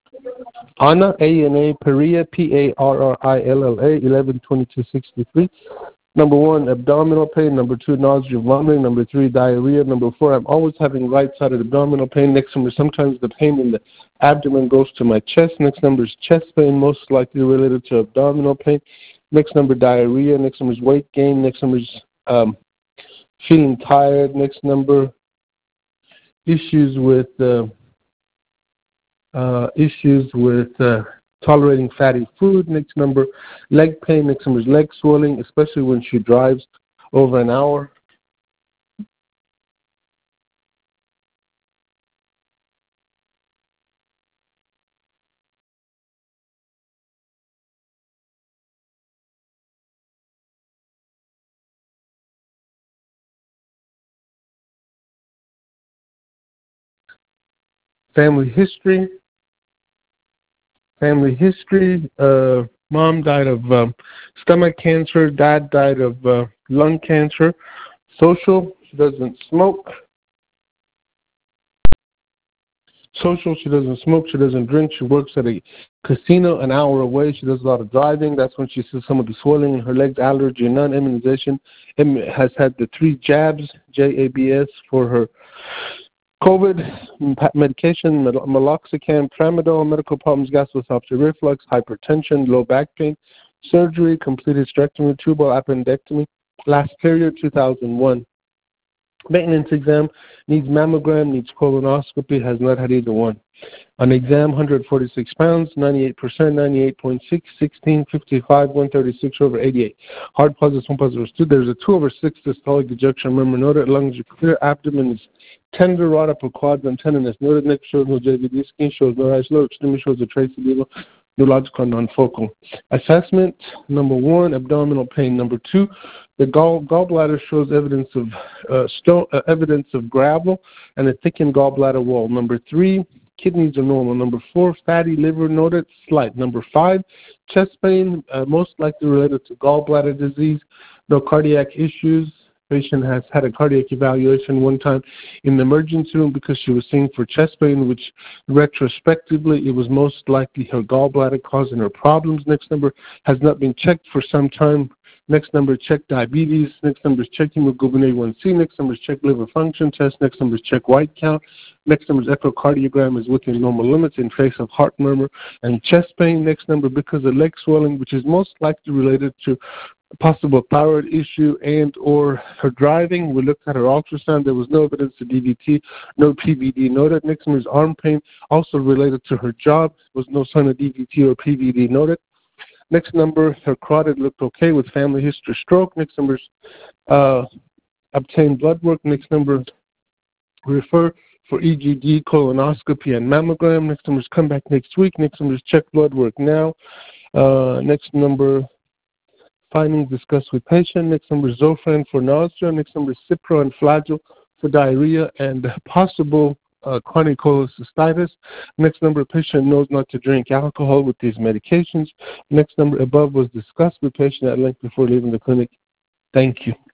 Anna, A-N-A, Parilla, P-A-R-R-I-L-L-A, 11/22/63. Number 1, abdominal pain. Number 2, nausea, vomiting. Number 3, diarrhea. Number 4, I'm always having right-sided abdominal pain. Next number, sometimes the pain in the abdomen goes to my chest. Next number is chest pain, most likely related to abdominal pain. Next number, diarrhea. Next number is weight gain. Next number is feeling tired. Next number, issues with tolerating fatty food. Next number, leg pain. Next number is leg swelling, especially when she drives over an hour. Family history. Mom died of stomach cancer. Dad died of lung cancer. Social, she doesn't smoke. She doesn't smoke. She doesn't drink. She works at a casino an hour away. She does a lot of driving. That's when she sees some of the swelling in her legs. Allergy, none. Immunization. Has had the 3 jabs, JABS, for her COVID, medication, meloxicam, tramadol, medical problems, gastroesophageal reflux, hypertension, low back pain, surgery, completed hysterectomy, tubal appendectomy, last period 2001. Maintenance exam, needs mammogram, needs colonoscopy, has not had either one. On exam, 146 pounds, 98%, 98.6, 16, 55, 136 over 88. Hard pauses, 1 pause over 2. There's a 2 over 6 systolic ejection. Remember, noted lungs are clear, abdomen is tender, rod upper quads and tendon is noted. Neck shows no JVD, skin shows no rash, lower extremity shows a trace of evil, neurological, non-focal. Assessment, number 1, abdominal pain. Number 2, the gallbladder shows evidence of gravel and a thickened gallbladder wall. Number 3, kidneys are normal. Number 4, fatty liver noted, slight. Number 5, chest pain, most likely related to gallbladder disease. No cardiac issues. Patient has had a cardiac evaluation one time in the emergency room because she was seen for chest pain, which retrospectively it was most likely her gallbladder causing her problems. Next number, has not been checked for some time. Next number, check diabetes. Next number is check hemoglobin A1C. Next number is check liver function test. Next number is check white count. Next number is echocardiogram is within normal limits in face of heart murmur and chest pain. Next number, because of leg swelling, which is most likely related to possible thyroid issue and or her driving. We looked at her ultrasound. There was no evidence of DVT, no PVD noted. Next number is arm pain, also related to her job. There was no sign of DVT or PVD noted. Next number, her carotid looked okay with family history stroke. Next number is obtain blood work. Next number, refer for EGD, colonoscopy, and mammogram. Next number is come back next week. Next number is check blood work now. Next number, findings discussed with patient. Next number is Zofran for nausea. Next number is Cipro and Flagyl for diarrhea and possible chronic cholecystitis. Next number, patient knows not to drink alcohol with these medications. Next number above was discussed with patient at length before leaving the clinic. Thank you.